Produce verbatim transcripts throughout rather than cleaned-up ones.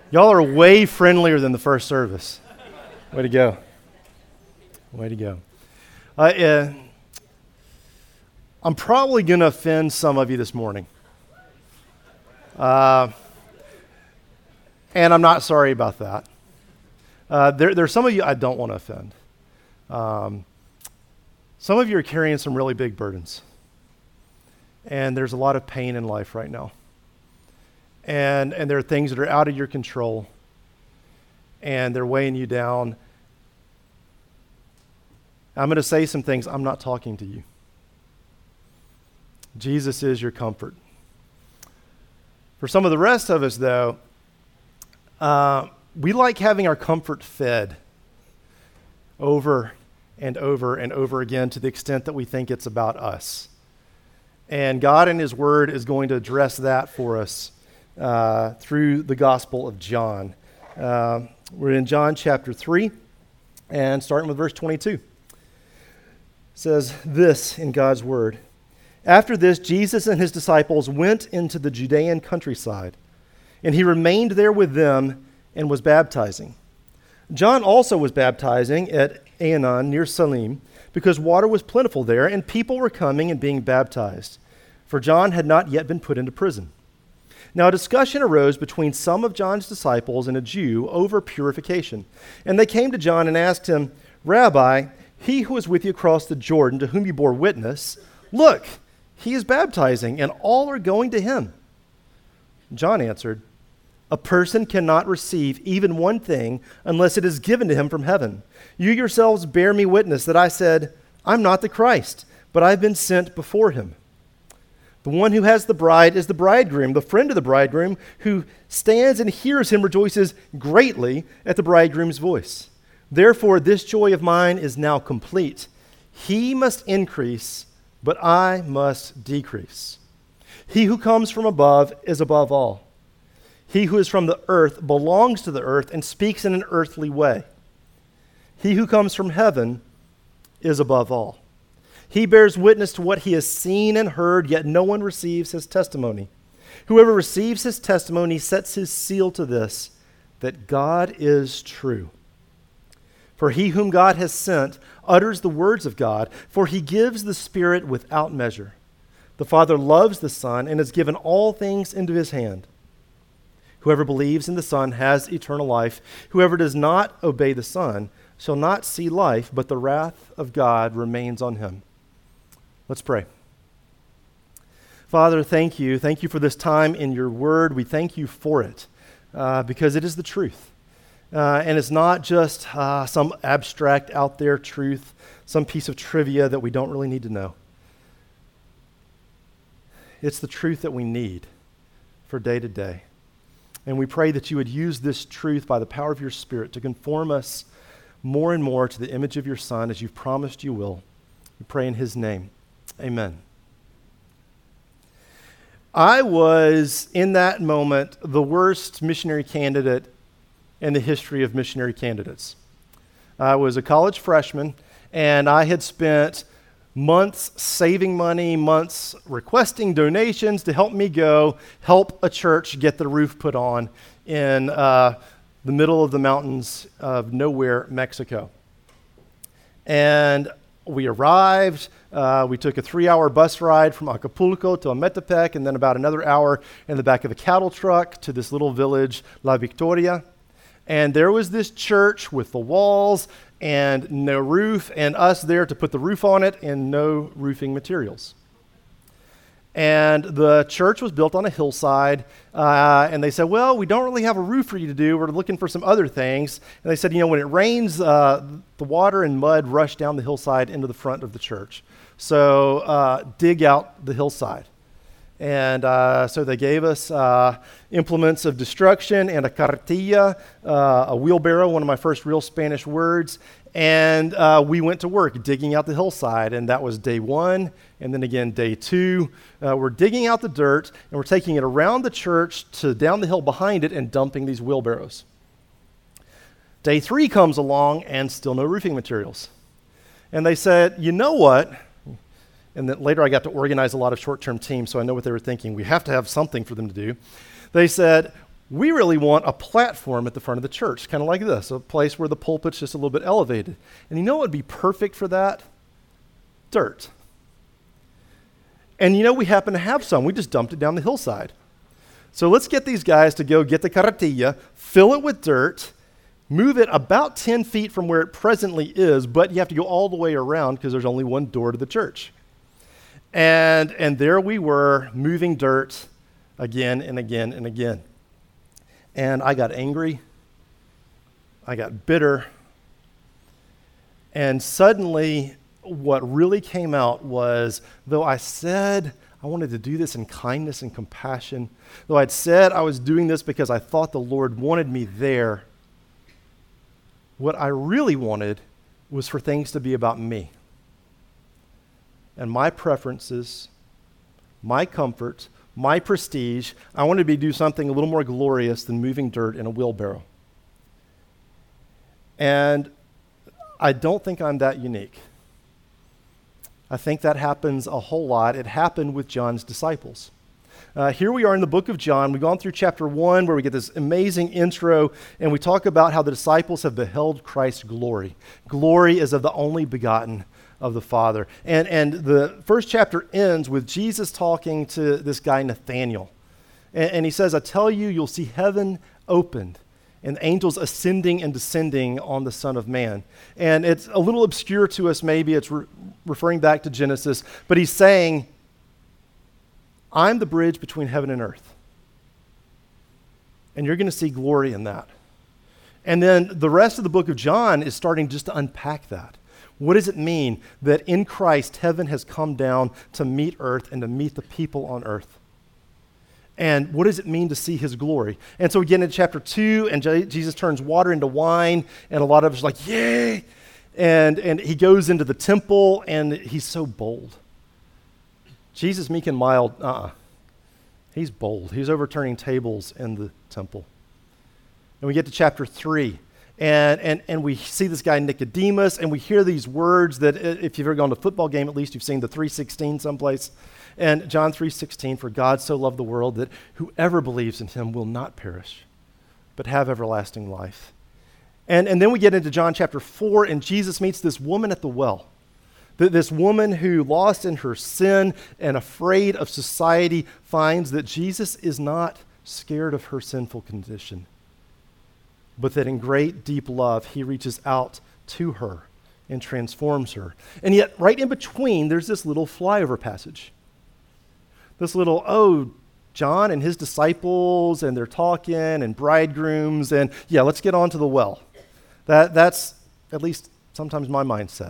Y'all are way friendlier than the first service. Way to go. Way to go. Uh, uh, I'm probably going to offend some of you this morning. Uh, and I'm not sorry about that. Uh, there, there are some of you I don't want to offend. Um, some of you are carrying some really big burdens. And there's a lot of pain in life right now. And and there are things that are out of your control. And they're weighing you down. I'm going to say some things. I'm not talking to you. Jesus is your comfort. For some of the rest of us, though, uh, we like having our comfort fed over and over and over again to the extent that we think it's about us. And God in His Word is going to address that for us uh, through the Gospel of John. Uh, we're in John chapter three, and starting with verse twenty-two. It says this in God's Word. After this, Jesus and His disciples went into the Judean countryside, and He remained there with them and was baptizing. John also was baptizing at Aenon near Salim, because water was plentiful there, and people were coming and being baptized, for John had not yet been put into prison. Now a discussion arose between some of John's disciples and a Jew over purification. And they came to John and asked him, Rabbi, he who was with you across the Jordan, to whom you bore witness, look, he is baptizing, and all are going to him. John answered, a person cannot receive even one thing unless it is given to him from heaven. You yourselves bear me witness that I said, I'm not the Christ, but I've been sent before him. The one who has the bride is the bridegroom. The friend of the bridegroom who stands and hears him rejoices greatly at the bridegroom's voice. Therefore, this joy of mine is now complete. He must increase, but I must decrease. He who comes from above is above all. He who is from the earth belongs to the earth and speaks in an earthly way. He who comes from heaven is above all. He bears witness to what he has seen and heard, yet no one receives his testimony. Whoever receives his testimony sets his seal to this, that God is true. For he whom God has sent utters the words of God, for he gives the Spirit without measure. The Father loves the Son and has given all things into his hand. Whoever believes in the Son has eternal life. Whoever does not obey the Son shall not see life, but the wrath of God remains on him. Let's pray. Father, thank you. Thank you for this time in your word. We thank you for it uh, because it is the truth. Uh, and it's not just uh, some abstract out there truth, some piece of trivia that we don't really need to know. It's the truth that we need for day to day. And we pray that you would use this truth by the power of your Spirit to conform us more and more to the image of your Son as you've promised you will. We pray in his name. Amen. I was, in that moment, the worst missionary candidate in the history of missionary candidates. I was a college freshman, and I had spent months saving money, months requesting donations to help me go help a church get the roof put on in uh, the middle of the mountains of nowhere, Mexico. And we arrived. Uh, we took a three-hour bus ride from Acapulco to Ametepec, and then about another hour in the back of a cattle truck to this little village, La Victoria. And there was this church with the walls and no roof, and us there to put the roof on it and no roofing materials. And the church was built on a hillside, uh, and they said, well, we don't really have a roof for you to do. We're looking for some other things. And they said, you know, when it rains, uh, the water and mud rush down the hillside into the front of the church. So uh, dig out the hillside. And uh, so they gave us uh, implements of destruction and a carretilla, uh, a wheelbarrow, one of my first real Spanish words. And uh, we went to work digging out the hillside, and that was day one, and then again day two. Uh, we're digging out the dirt, and we're taking it around the church to down the hill behind it and dumping these wheelbarrows. Day three comes along, and still no roofing materials. And they said, you know what? And then later I got to organize a lot of short-term teams, so I know what they were thinking. We have to have something for them to do. They said, We really want a platform at the front of the church, kind of like this, a place where the pulpit's just a little bit elevated. And you know what would be perfect for that? Dirt. And you know, we happen to have some. We just dumped it down the hillside. So let's get these guys to go get the carretilla, fill it with dirt, move it about ten feet from where it presently is, but you have to go all the way around because there's only one door to the church. And, and there we were, moving dirt again and again and again. And I got angry. I got bitter. And suddenly, what really came out was, though I said I wanted to do this in kindness and compassion, though I'd said I was doing this because I thought the Lord wanted me there, what I really wanted was for things to be about me and my preferences, my comfort, my prestige. I wanted to be do something a little more glorious than moving dirt in a wheelbarrow. And I don't think I'm that unique. I think that happens a whole lot. It happened with John's disciples. Uh, here we are in the book of John. We've gone through chapter one where we get this amazing intro, and we talk about how the disciples have beheld Christ's glory. Glory is of the only begotten of the Father. And, and the first chapter ends with Jesus talking to this guy Nathanael. And, and he says, I tell you, you'll see heaven opened and angels ascending and descending on the Son of Man. And it's a little obscure to us maybe. It's re- referring back to Genesis. But he's saying, I'm the bridge between heaven and earth. And you're going to see glory in that. And then the rest of the book of John is starting just to unpack that. What does it mean that in Christ, heaven has come down to meet earth and to meet the people on earth? And what does it mean to see his glory? And so we get into chapter two, and J- Jesus turns water into wine, and a lot of us are like, yay! And, and he goes into the temple, and he's so bold. Jesus, meek and mild, uh-uh. He's bold. He's overturning tables in the temple. And we get to chapter three, and, and, and we see this guy Nicodemus, and we hear these words that if you've ever gone to a football game, at least you've seen the three sixteen someplace. And John three sixteen, for God so loved the world that whoever believes in him will not perish, but have everlasting life. And, and then we get into John chapter four, and Jesus meets this woman at the well. This woman who, lost in her sin and afraid of society, finds that Jesus is not scared of her sinful condition, but that in great, deep love, he reaches out to her and transforms her. And yet, right in between, there's this little flyover passage. This little, oh, John and his disciples, and they're talking, and bridegrooms, and yeah, let's get on to the well. That, that's at least sometimes my mindset.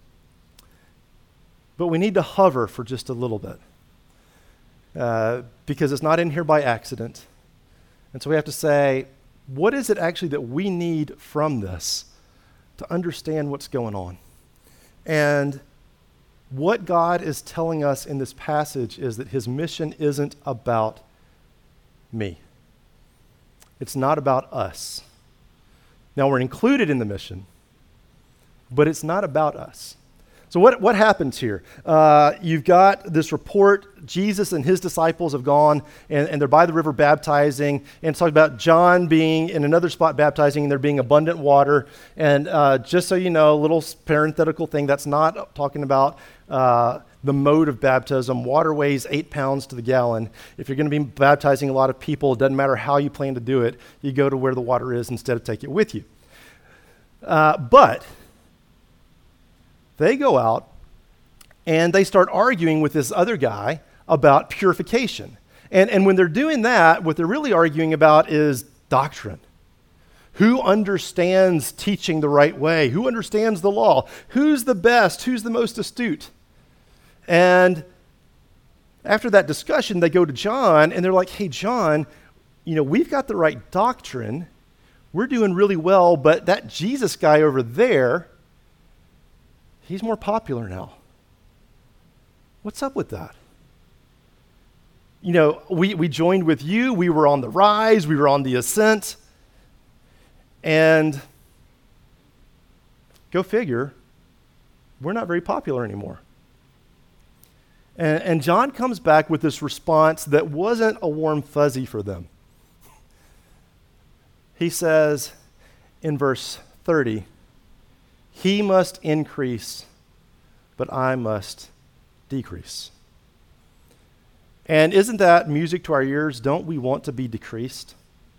But we need to hover for just a little bit uh, because it's not in here by accident. And so we have to say, what is it actually that we need from this to understand what's going on? And what God is telling us in this passage is that his mission isn't about me. It's not about us. Now, we're included in the mission, but it's not about us. So what, what happens here? Uh, you've got this report. Jesus and his disciples have gone, and, and they're by the river baptizing. And it's talking about John being in another spot baptizing, and there being abundant water. And uh, just so you know, a little parenthetical thing, that's not talking about uh, the mode of baptism. Water weighs eight pounds to the gallon. If you're going to be baptizing a lot of people, it doesn't matter how you plan to do it. You go to where the water is instead of take it with you. Uh, but... They go out and they start arguing with this other guy about purification. And, and when they're doing that, what they're really arguing about is doctrine. Who understands teaching the right way? Who understands the law? Who's the best? Who's the most astute? And after that discussion, they go to John and they're like, hey, John, you know, we've got the right doctrine. We're doing really well, but that Jesus guy over there, he's more popular now. What's up with that? You know, we, we joined with you. We were on the rise. We were on the ascent. And go figure, we're not very popular anymore. And, and John comes back with this response that wasn't a warm fuzzy for them. He says in verse thirty, he must increase, but I must decrease. And isn't that music to our ears? Don't we want to be decreased?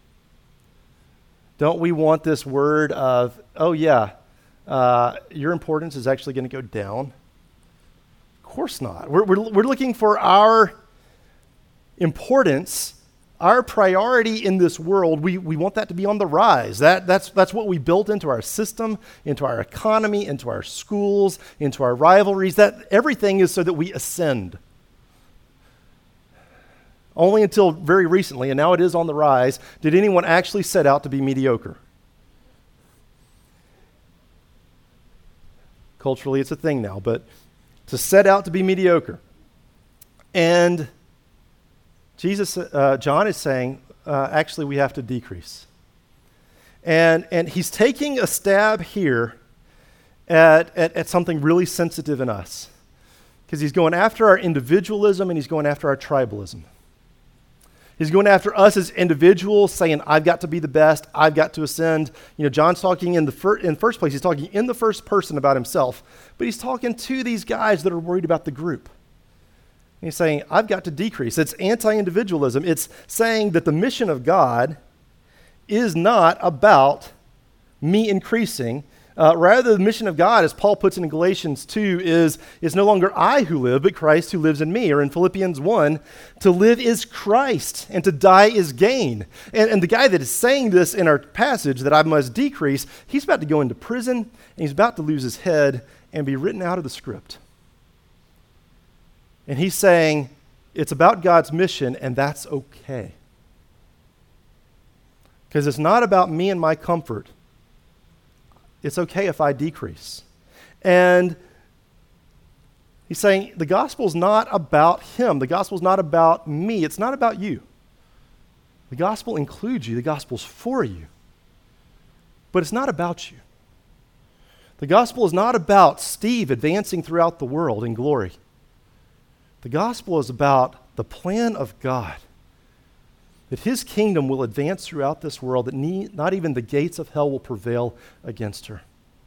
Don't we want this word of, oh yeah, uh, your importance is actually going to go down? Of course not. We're, we're, we're looking for our importance, our priority in this world. We, we want that to be on the rise. That, that's, that's what we built into our system, into our economy, into our schools, into our rivalries. That everything is so that we ascend. Only until very recently, and now it is on the rise, did anyone actually set out to be mediocre. Culturally, it's a thing now, but to set out to be mediocre. And Jesus, uh, John is saying, uh, actually, we have to decrease. And, and he's taking a stab here at, at, at something really sensitive in us, because he's going after our individualism and he's going after our tribalism. He's going after us as individuals, saying, I've got to be the best, I've got to ascend. You know, John's talking in the fir- in first place, he's talking in the first person about himself, but he's talking to these guys that are worried about the group. And he's saying, I've got to decrease. It's anti-individualism. It's saying that the mission of God is not about me increasing. Uh, rather, the mission of God, as Paul puts it in Galatians two, is, is no longer I who live, but Christ who lives in me. Or in Philippians one, to live is Christ, and to die is gain. And, and the guy that is saying this in our passage, that I must decrease, he's about to go into prison, and he's about to lose his head and be written out of the script. And he's saying, it's about God's mission, and that's okay. Because it's not about me and my comfort. It's okay if I decrease. And he's saying the gospel is not about him. The gospel is not about me. It's not about you. The gospel includes you. The gospel's for you. But it's not about you. The gospel is not about Steve advancing throughout the world in glory. The gospel is about the plan of God, that his kingdom will advance throughout this world, that need, not even the gates of hell will prevail against her.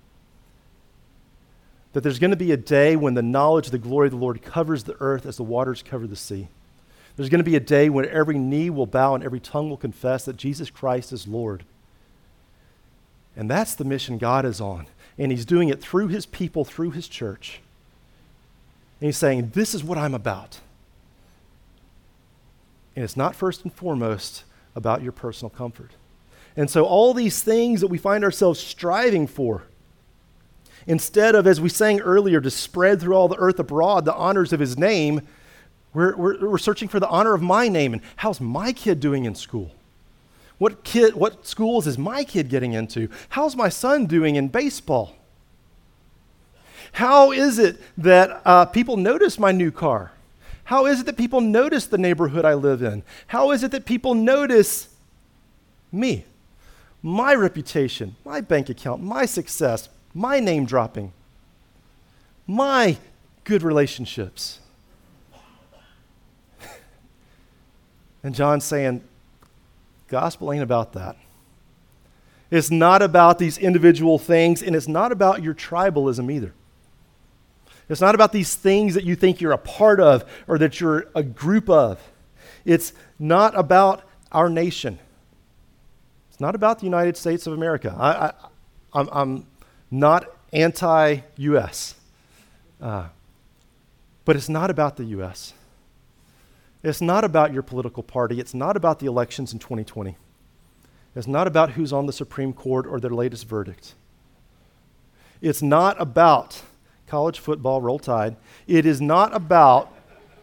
That there's going to be a day when the knowledge of the glory of the Lord covers the earth as the waters cover the sea. There's going to be a day when every knee will bow and every tongue will confess that Jesus Christ is Lord. And that's the mission God is on. And he's doing it through his people, through his church. And he's saying, this is what I'm about. And it's not first and foremost about your personal comfort. And so all these things that we find ourselves striving for, instead of, as we sang earlier, to spread through all the earth abroad the honors of his name, we're, we're, we're searching for the honor of my name. And how's my kid doing in school? What kid, what schools is my kid getting into? How's my son doing in baseball? How is it that uh, people notice my new car? How is it that people notice the neighborhood I live in? How is it that people notice me, my reputation, my bank account, my success, my name dropping, my good relationships? And John's saying, gospel ain't about that. It's not about these individual things, and it's not about your tribalism either. It's not about these things that you think you're a part of or that you're a group of. It's not about our nation. It's not about the United States of America. I, I, I'm, I'm not anti-U S, uh, but it's not about the U S. It's not about your political party. It's not about the elections in twenty twenty. It's not about who's on the Supreme Court or their latest verdict. It's not about college football, Roll Tide. It is not about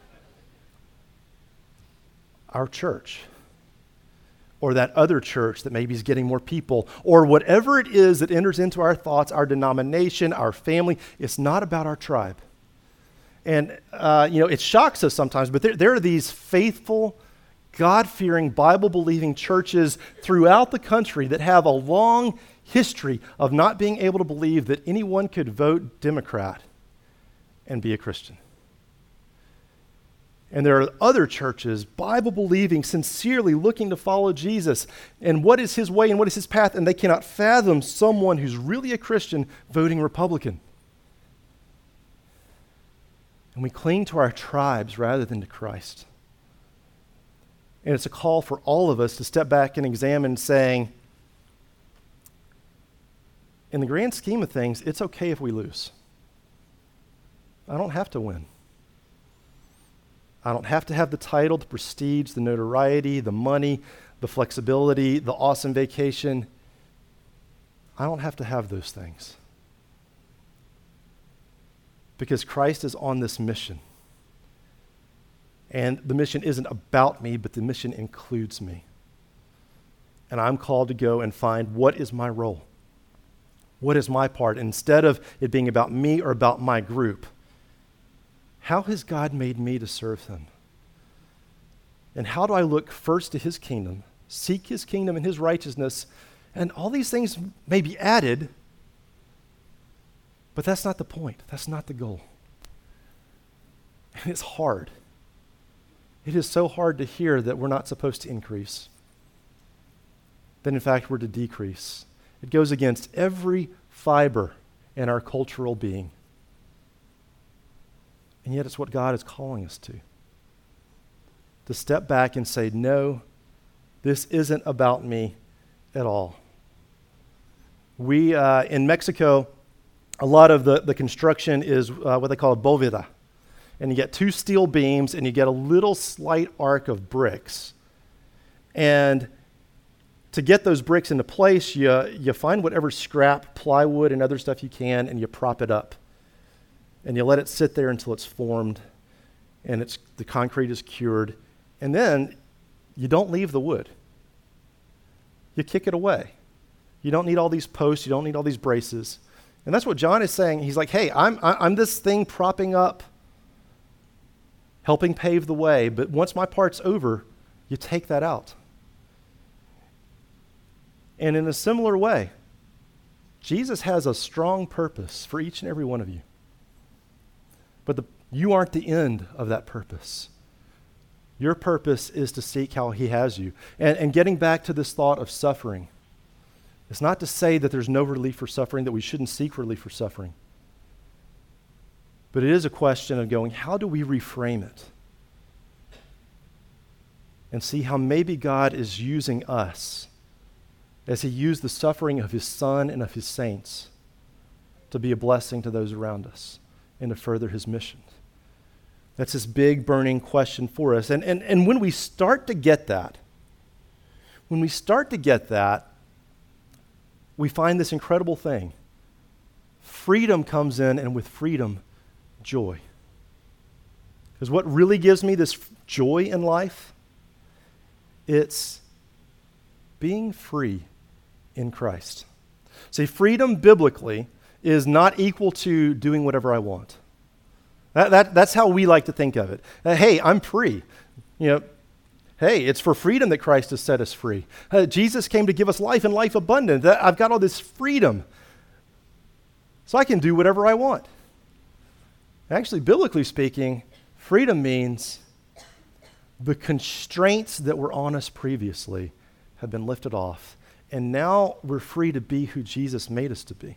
our church or that other church that maybe is getting more people or whatever it is that enters into our thoughts, our denomination, our family. It's not about our tribe. And, uh, you know, it shocks us sometimes, but there, there are these faithful, God-fearing, Bible-believing churches throughout the country that have a long history of not being able to believe that anyone could vote Democrat and be a Christian. And there are other churches, Bible-believing, sincerely looking to follow Jesus. And what is his way and what is his path? And they cannot fathom someone who's really a Christian voting Republican. And we cling to our tribes rather than to Christ. And it's a call for all of us to step back and examine, saying, in the grand scheme of things, it's okay if we lose. I don't have to win. I don't have to have the title, the prestige, the notoriety, the money, the flexibility, the awesome vacation. I don't have to have those things. Because Christ is on this mission. And the mission isn't about me, but the mission includes me. And I'm called to go and find what is my role? What is my part? Instead of it being about me or about my group, how has God made me to serve him? And how do I look first to his kingdom, seek his kingdom and his righteousness, and all these things may be added, but that's not the point. That's not the goal. And it's hard. It is so hard to hear that we're not supposed to increase, that in fact we're to decrease. It goes against every fiber in our cultural being. And yet it's what God is calling us to. To step back and say, no, this isn't about me at all. We, uh, in Mexico, a lot of the, the construction is uh, what they call a bóveda. And you get two steel beams and you get a little slight arc of bricks. And to get those bricks into place, you, you find whatever scrap, plywood, and other stuff you can, and you prop it up. And you let it sit there until it's formed and it's the concrete is cured. And then you don't leave the wood. You kick it away. You don't need all these posts. You don't need all these braces. And that's what John is saying. He's like, hey, I'm, I'm this thing propping up, helping pave the way. But once my part's over, you take that out. And in a similar way, Jesus has a strong purpose for each and every one of you. But the, you aren't the end of that purpose. Your purpose is to seek how he has you. And, and getting back to this thought of suffering, it's not to say that there's no relief for suffering, that we shouldn't seek relief for suffering. But it is a question of going, how do we reframe it? And see how maybe God is using us as he used the suffering of his Son and of his saints to be a blessing to those around us and to further his mission. That's this big burning question for us. And, and, and when we start to get that, when we start to get that, we find this incredible thing. Freedom comes in, and with freedom, joy. Because what really gives me this f- joy in life, it's being free in Christ. See, freedom biblically is not equal to doing whatever I want. That, that, that's how we like to think of it. Uh, hey, I'm free. You know, hey, it's for freedom that Christ has set us free. Uh, Jesus came to give us life and life abundant. That, I've got all this freedom, so I can do whatever I want. Actually, biblically speaking, freedom means the constraints that were on us previously have been lifted off, and now we're free to be who Jesus made us to be.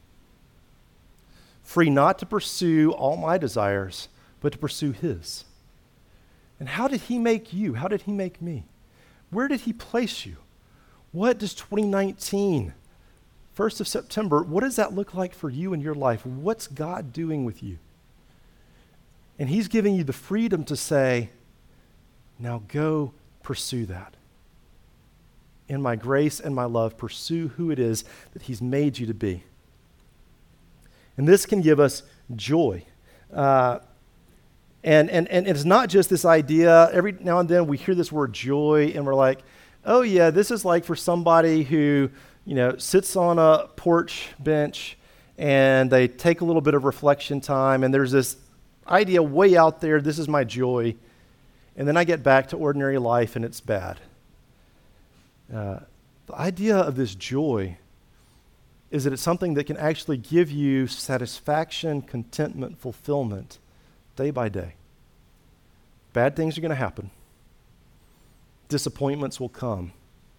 Free not to pursue all my desires, but to pursue his. And how did he make you? How did he make me? Where did he place you? What does twenty nineteen, first of September, what does that look like for you in your life? What's God doing with you? And he's giving you the freedom to say, now go pursue that. In my grace and my love, pursue who it is that he's made you to be. And this can give us joy. Uh, and, and, and it's not just this idea. Every now and then we hear this word joy and we're like, oh yeah, this is like for somebody who, you know, sits on a porch bench and they take a little bit of reflection time and there's this idea way out there, this is my joy. And then I get back to ordinary life and it's bad. Uh, the idea of this joy is that it's something that can actually give you satisfaction, contentment, fulfillment day by day. Bad things are going to happen. Disappointments will come.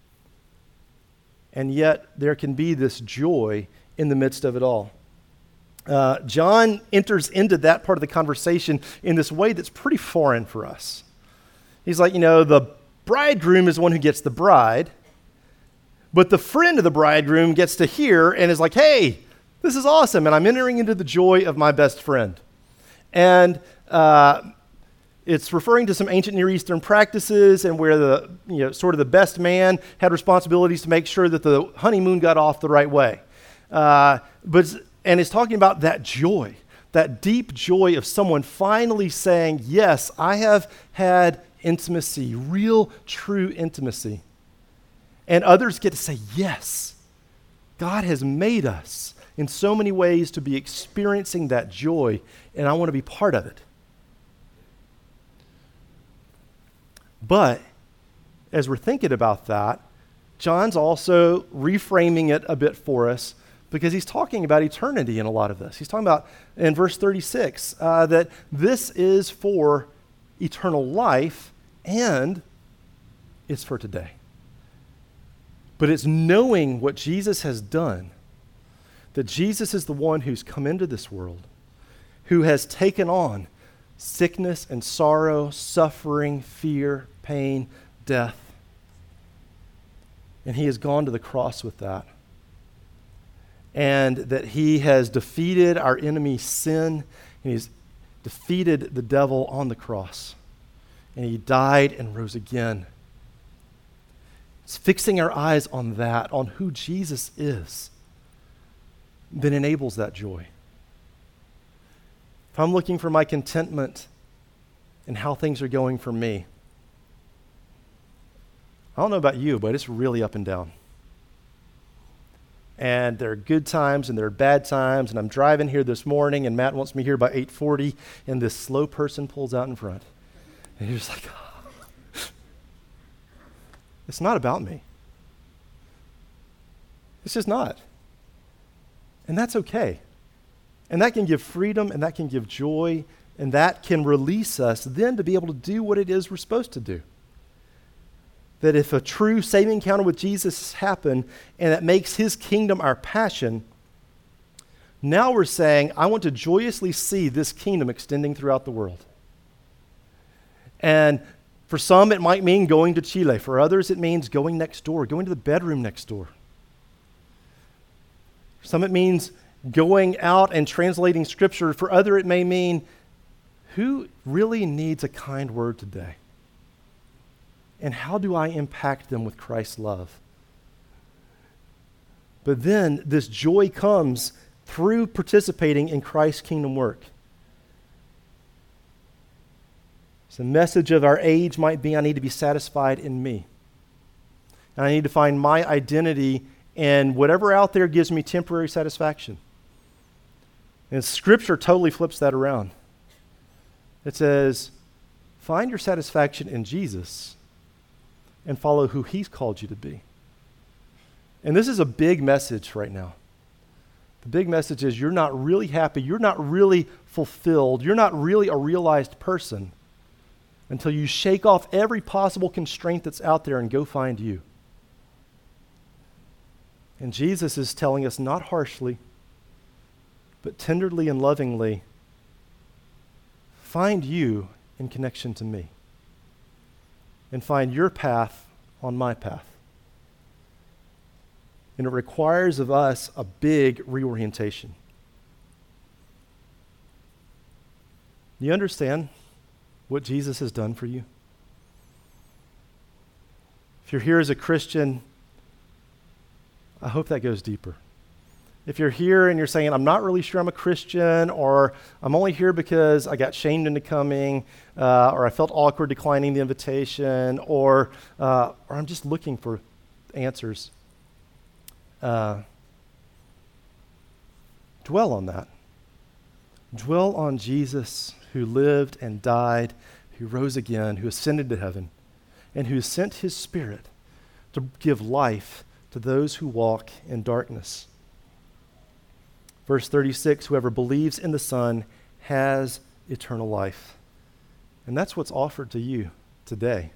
And yet there can be this joy in the midst of it all. Uh, John enters into that part of the conversation in this way that's pretty foreign for us. He's like, you know, the bridegroom is the one who gets the bride, but the friend of the bridegroom gets to hear and is like, hey, this is awesome, and I'm entering into the joy of my best friend. And uh, it's referring to some ancient Near Eastern practices and where the, you know, sort of the best man had responsibilities to make sure that the honeymoon got off the right way. Uh, but and it's talking about that joy, that deep joy of someone finally saying, yes, I have had intimacy, real, true intimacy. And others get to say, yes, God has made us in so many ways to be experiencing that joy, and I want to be part of it. But as we're thinking about that, John's also reframing it a bit for us because he's talking about eternity in a lot of this. He's talking about, in verse thirty-six, uh, that this is for eternal life and it's for today. But it's knowing what Jesus has done, that Jesus is the one who's come into this world, who has taken on sickness and sorrow, suffering, fear, pain, death. And he has gone to the cross with that. And that he has defeated our enemy sin, and he's defeated the devil on the cross. And he died and rose again. It's fixing our eyes on that, on who Jesus is, that enables that joy. If I'm looking for my contentment in how things are going for me, I don't know about you, but it's really up and down. And there are good times and there are bad times, and I'm driving here this morning, and Matt wants me here by eight forty, and this slow person pulls out in front. And you're just like, oh. It's not about me. It's just not. And that's okay. And that can give freedom, and that can give joy, and that can release us then to be able to do what it is we're supposed to do. That if a true saving encounter with Jesus has happened and that makes his kingdom our passion, now we're saying, I want to joyously see this kingdom extending throughout the world. And for some, it might mean going to Chile. For others, it means going next door, going to the bedroom next door. For some, it means going out and translating scripture. For other, it may mean, who really needs a kind word today? And how do I impact them with Christ's love? But then this joy comes through participating in Christ's kingdom work. So the message of our age might be, I need to be satisfied in me. And I need to find my identity in whatever out there gives me temporary satisfaction. And Scripture totally flips that around. It says, find your satisfaction in Jesus and follow who he's called you to be. And this is a big message right now. The big message is you're not really happy, you're not really fulfilled, you're not really a realized person until you shake off every possible constraint that's out there and go find you. And Jesus is telling us not harshly, but tenderly and lovingly, find you in connection to me. And find your path on my path. And it requires of us a big reorientation. Do you understand what Jesus has done for you? If you're here as a Christian, I hope that goes deeper. If you're here and you're saying, I'm not really sure I'm a Christian, or I'm only here because I got shamed into coming, uh, or I felt awkward declining the invitation, or, uh, or I'm just looking for answers, uh, dwell on that. Dwell on Jesus who lived and died, who rose again, who ascended to heaven, and who sent his Spirit to give life to those who walk in darkness. Verse thirty-six, whoever believes in the Son has eternal life. And that's what's offered to you today.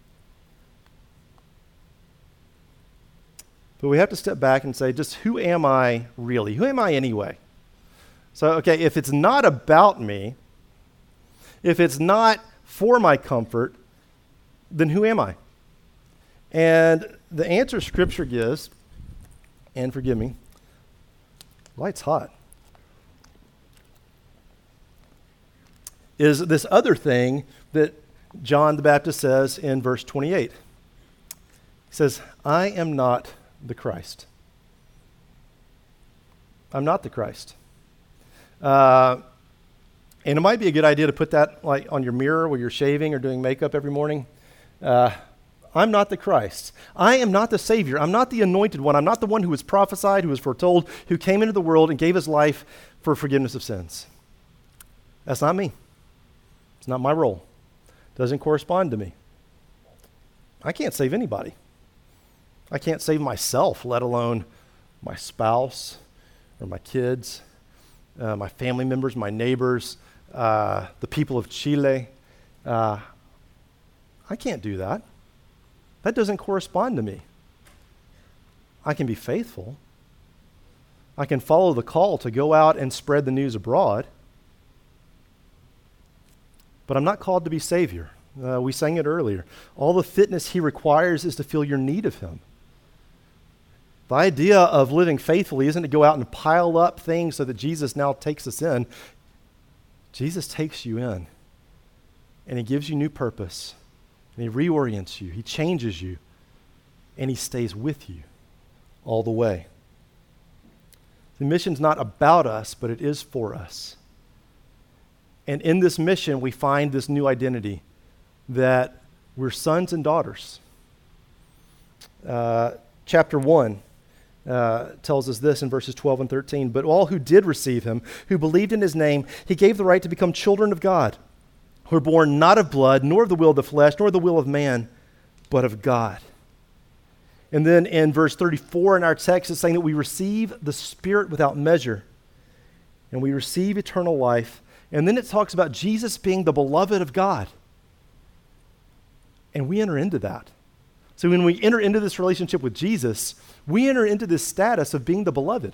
But we have to step back and say, just who am I really? Who am I anyway? So, okay, if it's not about me, if it's not for my comfort, then who am I? And the answer Scripture gives, and forgive me, light's hot, is this other thing that John the Baptist says in verse twenty-eight. He says, I am not the Christ. I'm not the Christ. Uh, and it might be a good idea to put that like on your mirror where you're shaving or doing makeup every morning. Uh, I'm not the Christ. I am not the Savior. I'm not the anointed one. I'm not the one who was prophesied, who was foretold, who came into the world and gave his life for forgiveness of sins. That's not me. It's not my role. It doesn't correspond to me. I can't save anybody. I can't save myself, let alone my spouse or my kids, uh, my family members, my neighbors, uh, the people of Chile. Uh, I can't do that. That doesn't correspond to me. I can be faithful. I can follow the call to go out and spread the news abroad. But I'm not called to be Savior. Uh, we sang it earlier. All the fitness he requires is to feel your need of him. The idea of living faithfully isn't to go out and pile up things so that Jesus now takes us in. Jesus takes you in, and he gives you new purpose, and he reorients you, he changes you, and he stays with you all the way. The mission's not about us, but it is for us. And in this mission, we find this new identity that we're sons and daughters. Uh, chapter one uh, tells us this in verses twelve and thirteen. But all who did receive him, who believed in his name, he gave the right to become children of God, who are born not of blood, nor of the will of the flesh, nor the will of man, but of God. And then in verse thirty-four in our text, it's saying that we receive the Spirit without measure, and we receive eternal life. And then it talks about Jesus being the beloved of God. And we enter into that. So when we enter into this relationship with Jesus, we enter into this status of being the beloved.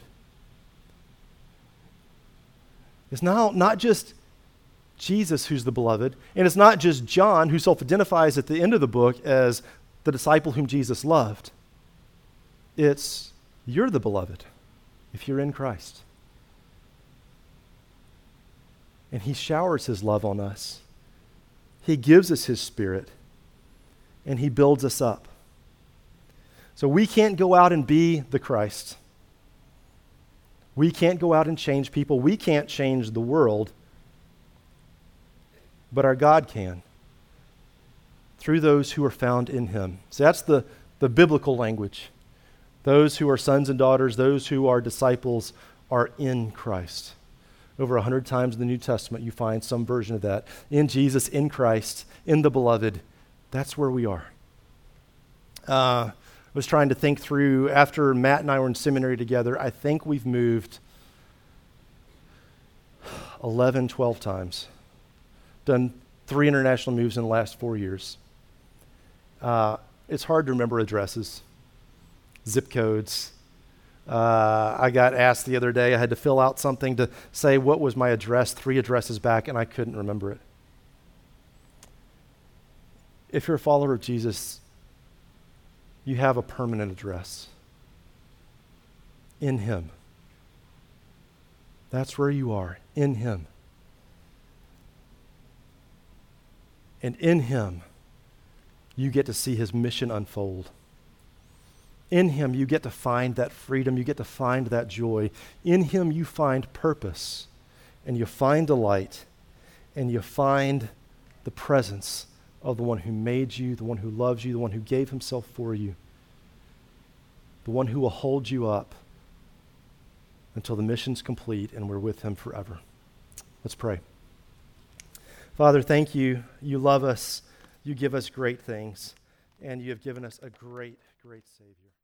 It's now not just Jesus who's the beloved, and it's not just John who self-identifies at the end of the book as the disciple whom Jesus loved. It's you're the beloved if you're in Christ. And he showers his love on us. He gives us his Spirit, and he builds us up. So we can't go out and be the Christ. We can't go out and change people. We can't change the world. But our God can, through those who are found in him. So that's the, the biblical language. Those who are sons and daughters, those who are disciples, are in Christ. Over a hundred times in the New Testament, you find some version of that. In Jesus, in Christ, in the beloved. That's where we are. Uh, I was trying to think through, after Matt and I were in seminary together, I think we've moved eleven, twelve times. Done three international moves in the last four years. Uh, it's hard to remember addresses, zip codes. Uh, I got asked the other day, I had to fill out something to say what was my address three addresses back, and I couldn't remember it. If you're a follower of Jesus, you have a permanent address in him. That's where you are, in him. And in him, you get to see his mission unfold. In him, you get to find that freedom. You get to find that joy. In him, you find purpose, and you find delight, and you find the presence of the one who made you, the one who loves you, the one who gave himself for you, the one who will hold you up until the mission's complete and we're with him forever. Let's pray. Father, thank you. You love us. You give us great things, and you have given us a great, great Savior.